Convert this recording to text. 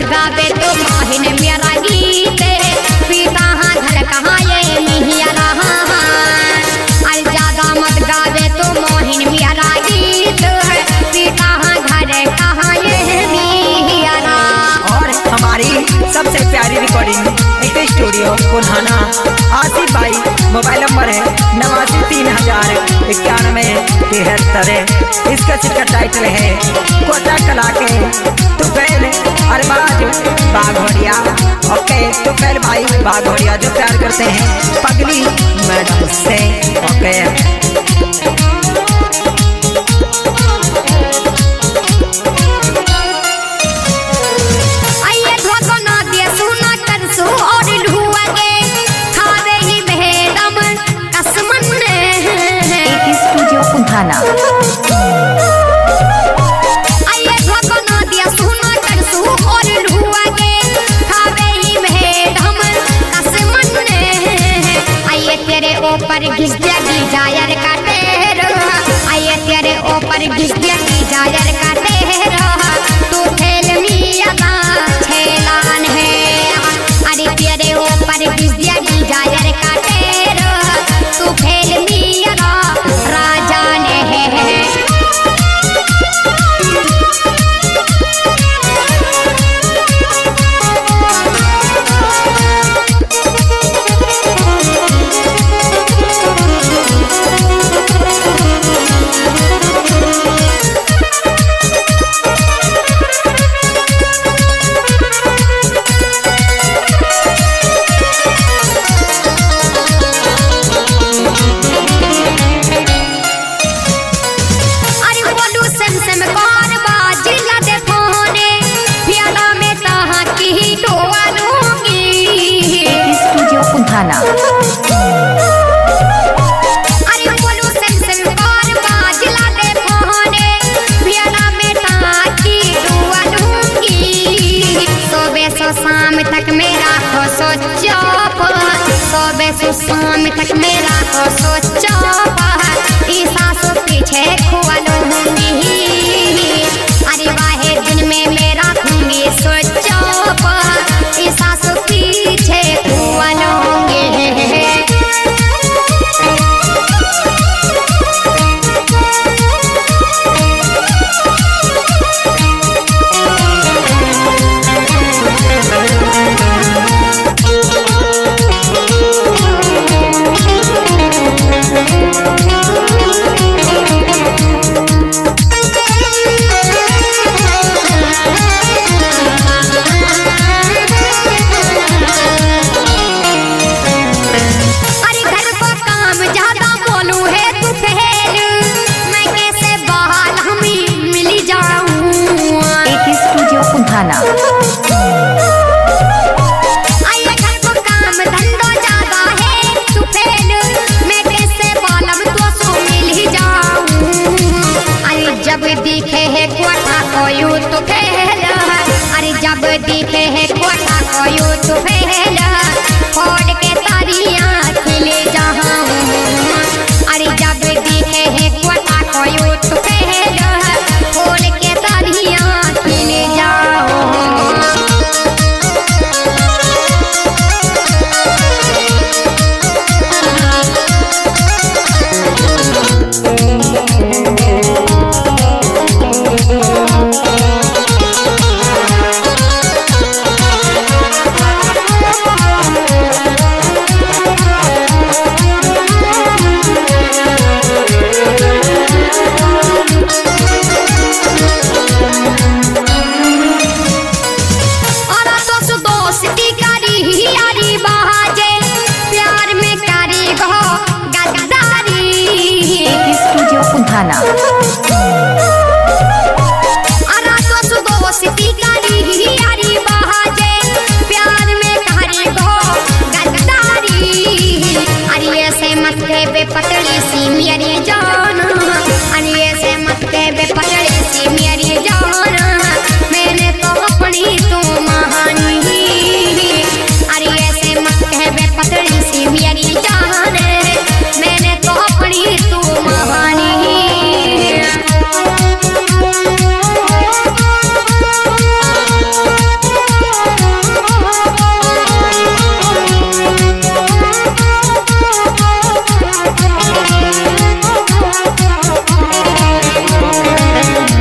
गावे तो मोहिन मेरा गीत पीता हाँ घर कहाँ ये मिहिया रहा अरे ज्यादा मत गावे तो मोहिन मेरा गीत पीता हाँ घर कहाँ ये मिहिया रहा। और हमारी सबसे प्यारी रिकॉर्डिंग स्टूडियो बुल्हाना आसिफ भाई, मोबाइल नंबर है 893091 इसका सिक्का टाइटल है कोटा कला के तुफैल अरबाज बाघोड़िया। ओके तुफैल भाई बाघोड़िया जो प्यार करते हैं पगली मैडम से। ओके ऊपर घिस दिया डिजायर का टेरो आये तेरे ऊपर घिस दिया डिजायर का टेरो तू खेल मिया छेलान है अरे तेरे ऊपर घिस दिया डिजायर का टेरो तू खेल मिया राजा ने है। अरे बोलो सेंसन बार बाजला दे फोने पियाला में ताकी दुआ दूंगी सुबह से शाम तक मेरा हो सोचो सुबह से शाम तक मेरा हो सोचो ईसा सो पीछे खुआ लूंगी अरे वाहे दिन में मेरा दूंगी सोचो ईसा सो पीछे खुआ लूंगी। जब दिखे है कोटा कोयू तो फैल अरे जब दिखे है कोटा कोयू तो फैल फोड़ के तारियां खिले जहां अरे जब दिखे है कोटा कोयू तो फैल फोड़ के तारियां खिले जाओ। पतली सी मेरी